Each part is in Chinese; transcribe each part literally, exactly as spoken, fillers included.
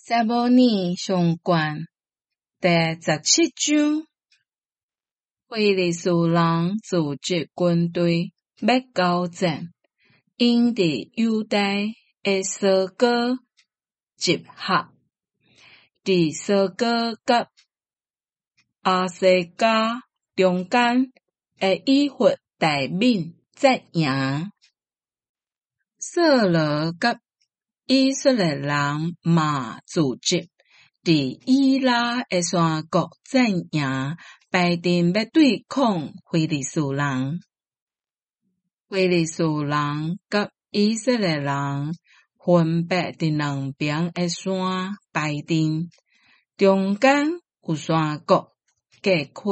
十五年上卷第十七章，菲利斯人组织军队要交战，因伫犹大的扫戈集合，伫扫戈甲阿西加中间的以弗大闽战赢。扫罗甲以色列人嘛组织伫以拉的山谷战赢，排阵要对抗非利士人。非利士人甲以色列人分别伫两边的山排阵，中间有山谷隔开。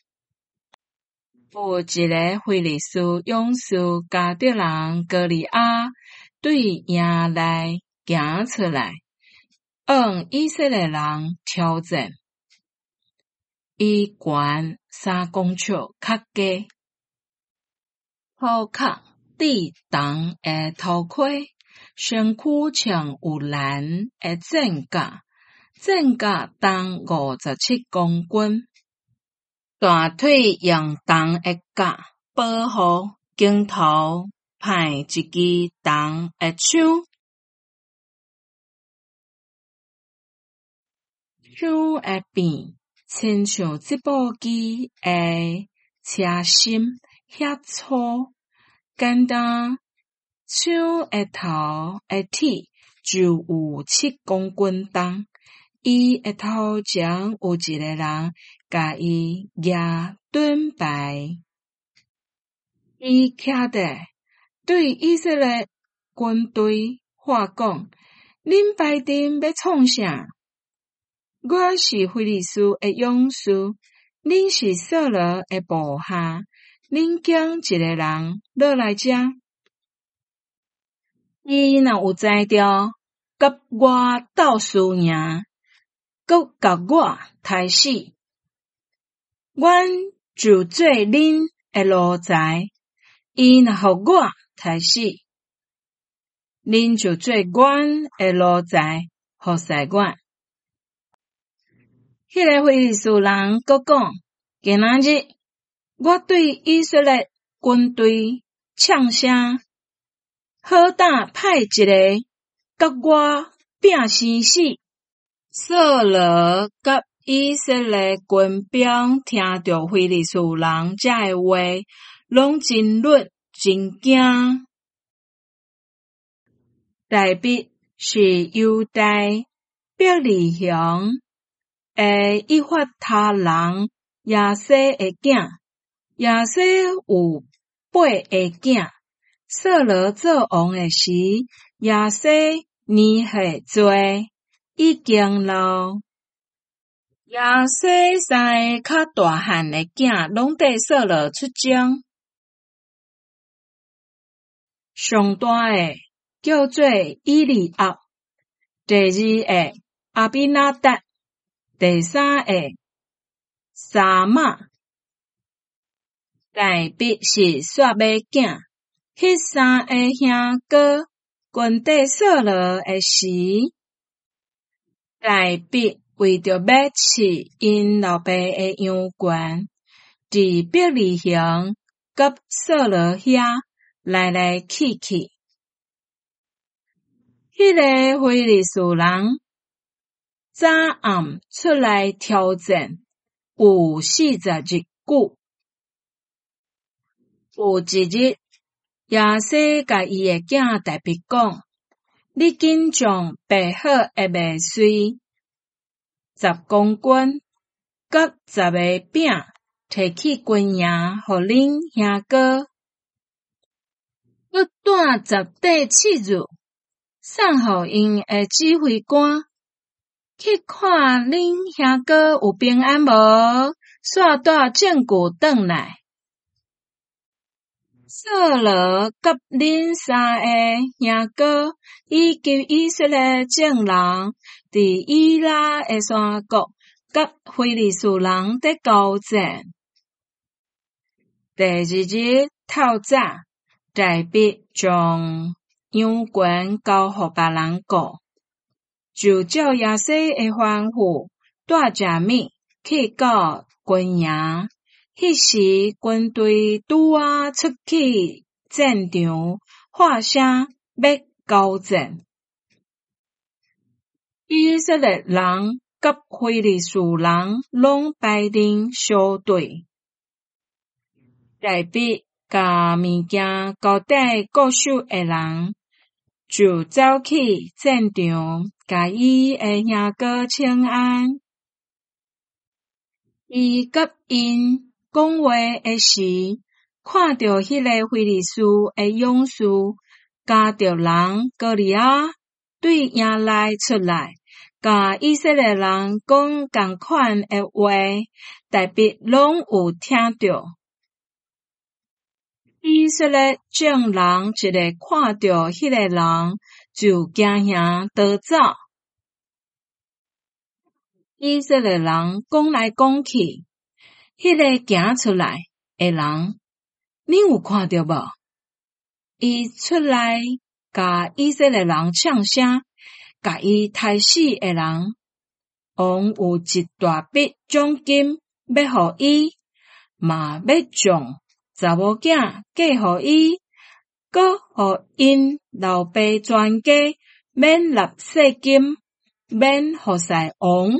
有一个非利士勇士加德人歌利亚对营内行出来，向以色列人挑战。伊悬三公尺较高，头壳底重的头盔，身躯像有蓝的战甲，战甲重五十七公斤。大腿用重的甲保护，肩头派一支重的枪，枪的柄亲像织布机的车身遐粗，简单。枪的头的体就有七公斤重，伊的头前有一个人甲伊举盾牌。伊徛伫对以色列军队话讲：恁排阵要创啥？我是非利士的勇士，恁是扫罗的部下，恁拣一个人落来遮。伊若有才调，甲我斗输赢，搁甲我杀死，阮就做恁的奴才；伊若互我杀死，恁就做阮的奴才，服侍阮。迄个非利士人搁讲：今仔日我对以色列军队唱声，好胆派一个甲我拼生死。扫罗甲以色列军兵听着非利士人遮个话，拢真乱真惊。大笔是犹大伯利恒的以法他人亚西的囝，亚西有八个囝。扫罗做王的时，亚西年岁多，已经老。亚西三个较大汉的囝，拢缀扫罗出征。上大的叫做以利押，第二个阿比纳达，第三个沙马。大笔是撒马囝。迄三个兄哥跟缀扫罗的时，大笔为着要饲因老爸的羊圈，伫伯利恒甲扫罗遐来来去去。迄个非利士人早暗出来挑战，有四十日久。有一日，亚西甲伊的囝大笔讲：你紧将备好的麦穗十公斤，甲十个饼摕去军营，互恁兄哥。要带十块刺入，送互因的指挥官，去看恁兄哥有平安无，煞带证据转来。扫罗甲恁三个兄哥以及以色列众人伫以拉的山谷甲非利士人伫交战。第二日透早，大笔将羊圈交互别人顾。 就照耶西诶吩咐，带食物去到军营。迄时军队拄啊出去战场，喊声要交战。以色列人甲非利士人拢排成小队，大笔甲物件交代各手诶人，就走去战场，甲伊诶兄哥请安。伊甲因讲话诶时，看到迄个非利士诶勇士，加着人歌利亚对营内出来，甲以色列人讲同款诶话，大笔拢有听到。以色列众人一个看到迄个人，就惊吓逃走。以色列人讲来讲去，迄个行出来诶人，你有看到无？伊出来甲以色列人唱声，甲伊杀死诶人，王有一大笔奖金要互伊，嘛要将查某囝嫁互伊，搁互因老爸全家免纳税金，免服侍王。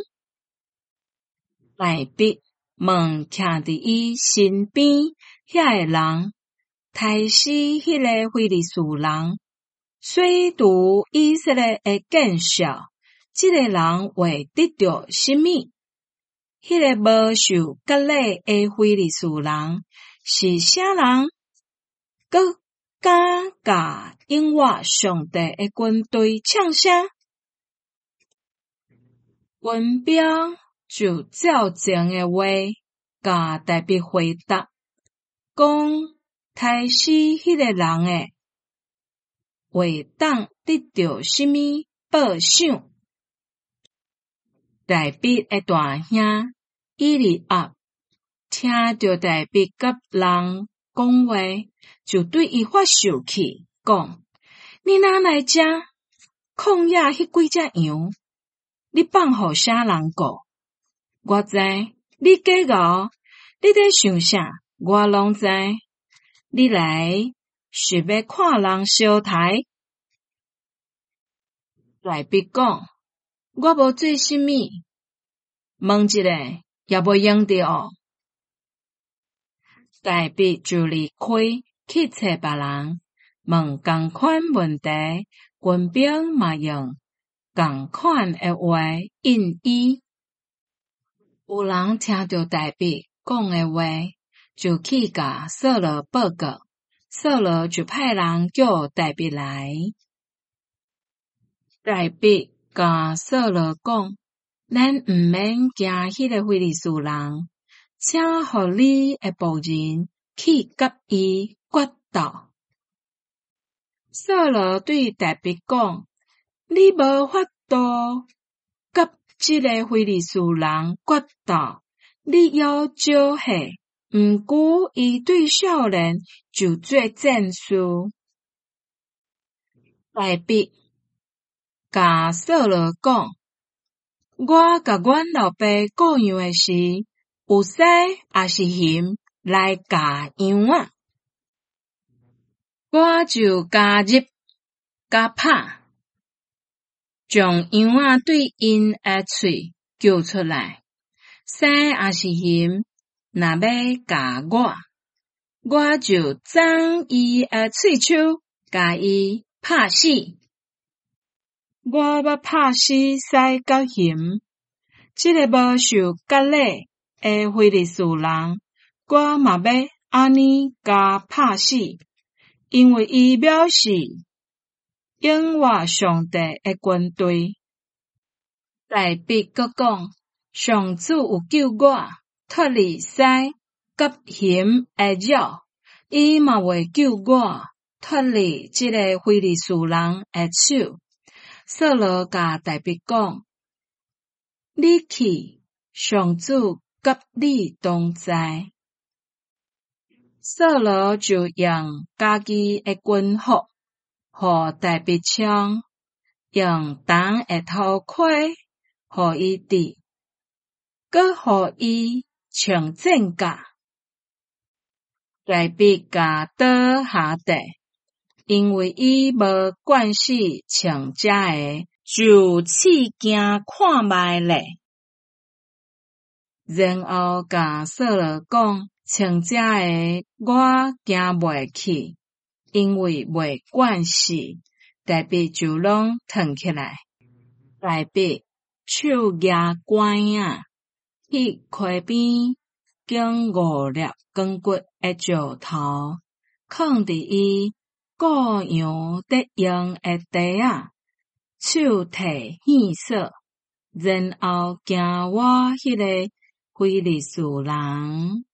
大笔问徛伫伊身边遐个人，杀死迄个非利士人，随读以色列诶见效，即个人会得到什么？迄个无受割礼诶非利士人是啥人？搁敢甲永活上帝诶军队唱声？军兵就照前诶话，甲大笔回答，讲杀死迄个人诶，会当得到什么报赏？大笔诶大兄以利亚听着大笔甲人讲话，就对伊发生气，讲：你哪来遮旷野迄几只羊？你放互啥人顾？我知你假傲，你伫想啥？我拢知。你来是要看人烧台？大笔讲：我无做什么，问一个也无用着哦。大笔就离开去找别人，问同款问题，军兵嘛用同款诶话应伊。有人听到大笔讲诶话，就去甲扫罗报告，扫罗就派人叫大笔来。大笔甲扫罗讲：咱毋免惊迄个非利士人，请互你诶仆人去甲伊决斗。扫罗对大笔讲：你无法度甲即个非利士人决斗，你要招吓，毋过伊对少年就做战士。大笔甲扫罗讲：我甲阮老爸顾羊诶时，有使也是嫌来教羊仔，我就加入加拍，将羊仔对因诶喙揪出来。使也是嫌若要教我，我就张伊诶喙手，甲伊拍死。我要拍死使甲嫌，即个无受割礼诶非利士人，我嘛要安尼甲拍死，因为伊藐视永活上帝诶军队。大笔阁讲：上主有救我脱离使甲嫌诶扰，伊嘛会救我脱离即个非利士人诶手。扫罗甲大笔讲：你去，上主甲你同在。扫罗就用家己诶军服，互大笔穿， 用铜的头盔，互伊戴，搁互伊穿战甲。大笔甲倒下地，因为伊无惯势穿遮个，就试惊看卖咧。然后甲扫罗讲，穿遮个我惊袂起，因为袂惯势。大笔就拢腾起来，大笔手举管啊，去溪边捡五粒光骨的石头，放伫伊各样得用的地啊，手提现扫，然后行我迄个非利士人。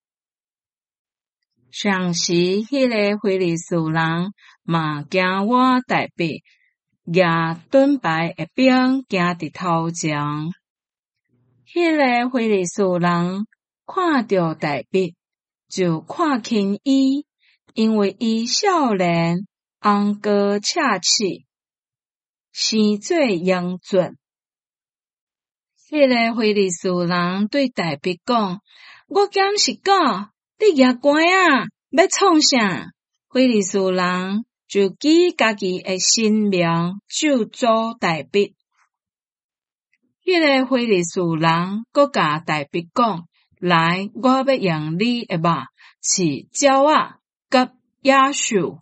上时迄个非利士人嘛惊我大笔，举盾牌的兵行伫头前。迄个非利士人看到大笔，就看轻伊，因为伊少年，红高赤齿，生做英俊。迄个非利士人对大笔讲：“我敢是讲，你举管啊，要创啥？”非利士人就举家己的性命咒诅大笔。迄个非利士人搁甲大笔讲：“来，我要用你的肉饲鸟仔甲野兽。”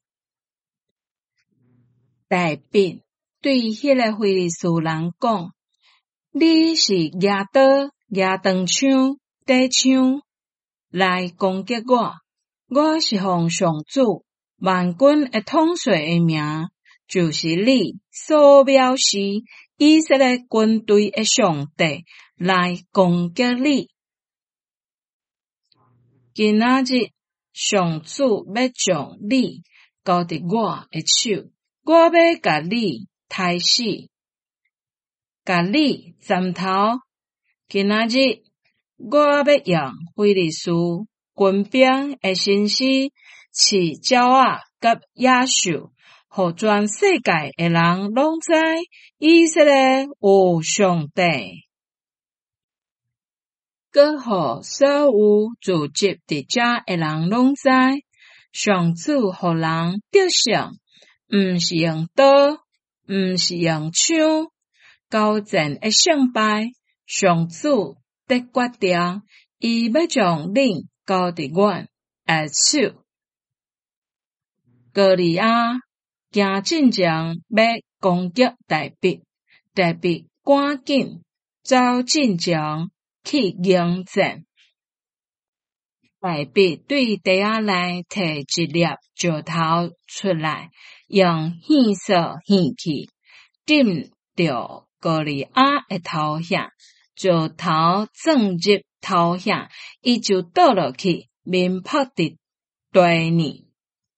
大笔对迄个非利士人讲：“你是举刀、举长枪、短枪来攻击我，我是奉上主万军的统帅的名，就是你所藐视以色列军队的上帝来攻击你。今仔日上主要将你交伫我的手，我要甲你杀死，甲你斩头。今仔日我要用非利士军兵的身躯饲鸟仔甲野兽，互全世界的人拢知以色列有上帝。搁互所有聚集伫遮的人拢知，上主互人得胜，毋是用刀，毋是用枪，交战的胜败，上主得决定，伊要将恁交伫阮的手。歌利亚行进前要攻击大笔，大笔赶紧走进前去迎战。大笔对地仔内摕一粒石头出来，用现扫现去，点着歌利亚的头遐，石头撞入头遐，伊就倒落去，面扑伫地呢。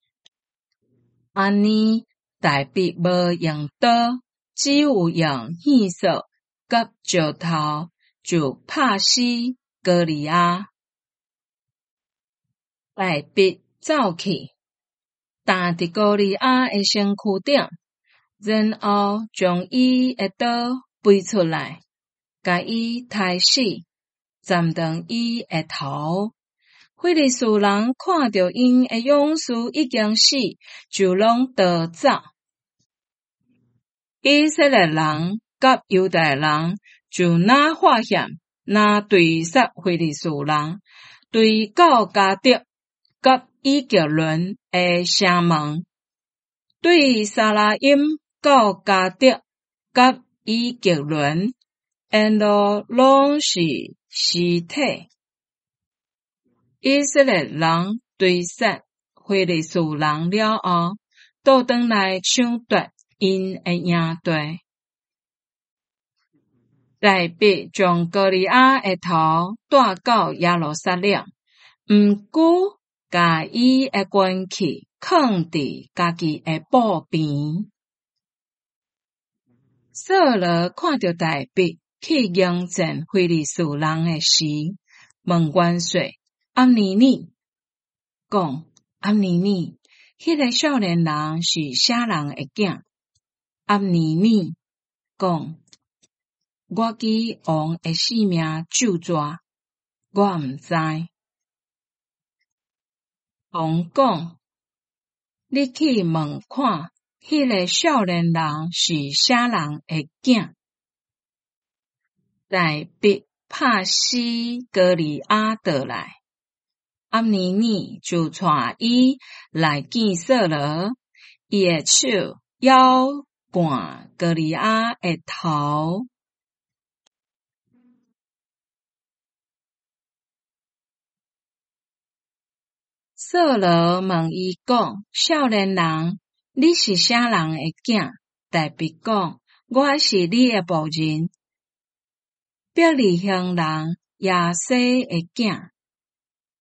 安尼，大笔无用刀，只有用现扫甲石头，就拍死歌利亚。大笔走去，打伫歌利亚的身躯顶，然后将伊的刀飞出来，甲伊杀死，斩断伊的头。非利士人看到因的勇士已经死，就拢逃走。以色列人甲犹大人就哪发现哪对杀非利士人，对到加德甲以吉伦的城门，对撒拉因到加德甲以吉伦，因都拢是尸体。以色列人对杀非利士人了后，倒转来抢夺因的营地。大笔将歌利亚的头带到耶路撒冷，毋久甲伊的军器放伫家己的布边。扫罗看到大笔去迎战非利士人的时，问元帅押尼尼讲：押尼尼，迄个少年人是啥人的囝？押尼尼讲：我记王的性命救怎？我毋知。王讲：你去问看，迄个少年人是啥人的囝？待必拍死哥利亚倒来。暗年年就带伊来见扫罗，伊的手要赶哥利亚的头。扫罗问伊讲：少年人，你是啥人的囝？大必讲：我是你的仆人，伯利恒人亚西的囝。